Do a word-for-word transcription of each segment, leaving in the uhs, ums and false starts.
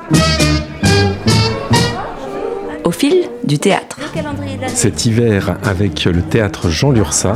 Au fil du théâtre. Cet hiver, avec le théâtre Jean Lurçat.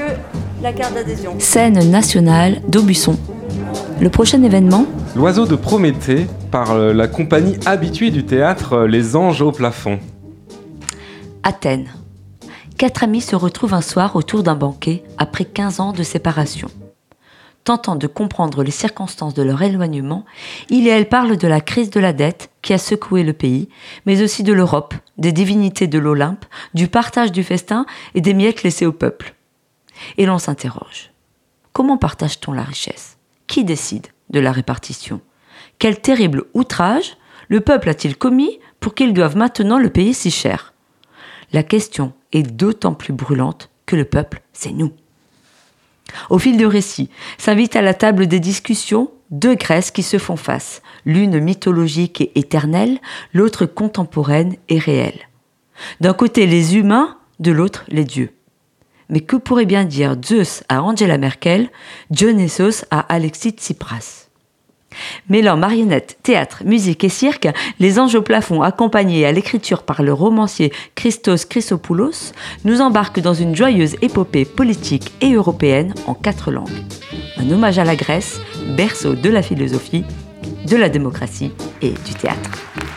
Scène nationale d'Aubusson. Le prochain événement, L'oiseau de Prométhée, par la compagnie habituée du théâtre Les Anges au plafond. Athènes. Quatre amis se retrouvent un soir autour d'un banquet après quinze ans de séparation. Tentant de comprendre les circonstances de leur éloignement, il et elle parlent de la crise de la dette qui a secoué le pays, mais aussi de l'Europe, des divinités de l'Olympe, du partage du festin et des miettes laissées au peuple. Et l'on s'interroge. Comment partage-t-on la richesse ? Qui décide de la répartition ? Quel terrible outrage le peuple a-t-il commis pour qu'ils doivent maintenant le payer si cher ? La question est d'autant plus brûlante que le peuple, c'est nous. Au fil du récit, s'invitent à la table des discussions deux Grèces qui se font face, l'une mythologique et éternelle, l'autre contemporaine et réelle. D'un côté les humains, de l'autre les dieux. Mais que pourrait bien dire Zeus à Angela Merkel, Dionysos à Alexis Tsipras ? Mêlant marionnettes, théâtre, musique et cirque, Les Anges au plafond, accompagnés à l'écriture par le romancier Christos Chrysopoulos, nous embarquent dans une joyeuse épopée politique et européenne en quatre langues. Un hommage à la Grèce, berceau de la philosophie, de la démocratie et du théâtre.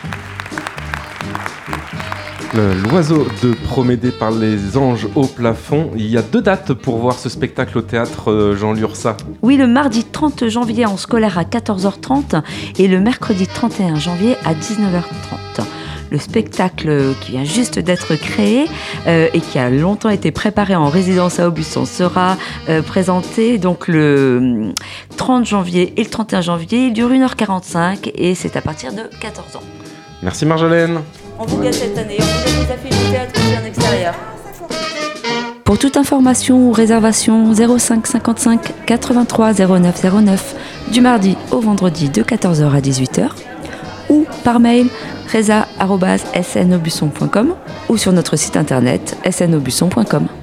L'oiseau de Prométhée par Les Anges au plafond. Il y a deux dates pour voir ce spectacle au théâtre Jean Lurçat. Oui, le mardi trente janvier en scolaire à quatorze heures trente et le mercredi trente et un janvier à dix-neuf heures trente. Le spectacle qui vient juste d'être créé euh, et qui a longtemps été préparé en résidence à Aubusson sera euh, présenté donc le trente janvier et le trente et un janvier. Il dure une heure quarante-cinq et c'est à partir de quatorze ans. Merci Marjolaine. On vous gâte cette année, on vous donne des affiches de théâtre aussi en extérieur. Pour toute information ou réservation, zéro cinq cinquante-cinq quatre-vingt-trois zéro neuf zéro neuf du mardi au vendredi de quatorze heures à dix-huit heures ou par mail reza arobase s n aubusson point com ou sur notre site internet s n aubusson point com.